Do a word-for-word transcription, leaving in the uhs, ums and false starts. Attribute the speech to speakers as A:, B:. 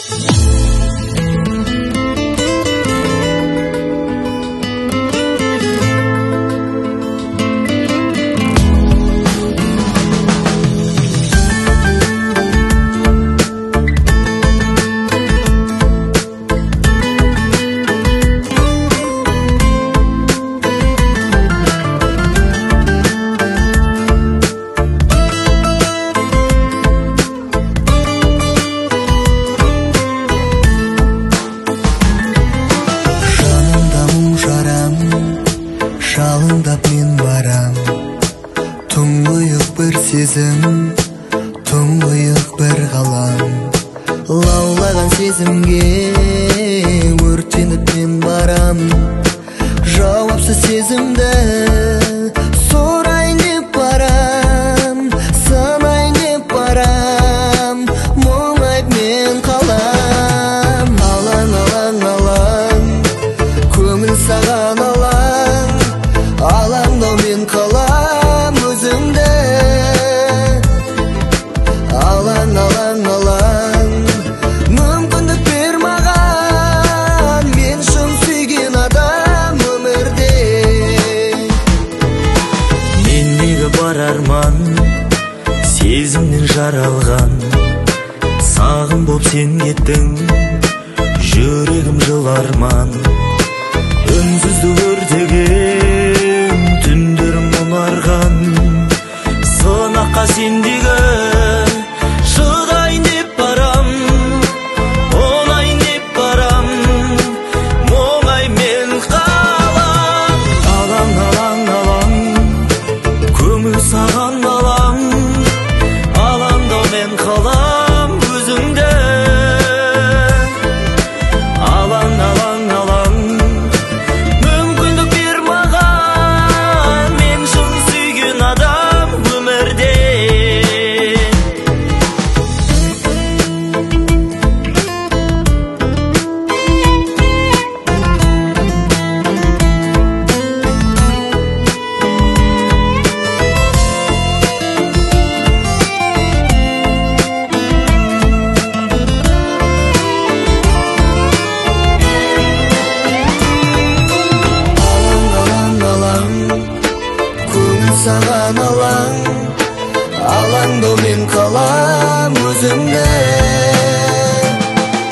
A: Жалындап мен барам, тұңғиық бір сезім, тұңғиық бір ғалам. Лаулаған сезімге өртеніп мен барам, жауапсыз сезімді сұрайын деп барам, санайын деп барам, мұңайып мен қалам. Алаң, алаң, алаң, көңіл саған алаң, алаңдау мен қалам өзімді. Алаң, алаң, алаң, мүмкіндік бер маған, мен шын сүйген адам өмірде.
B: Мендегі бар арман сезімнен жаралған, сағым боп сен кеттің, жүрегім жыл арман. Үнсізді өртеген түндерім мұнарған, сынаққа сендегі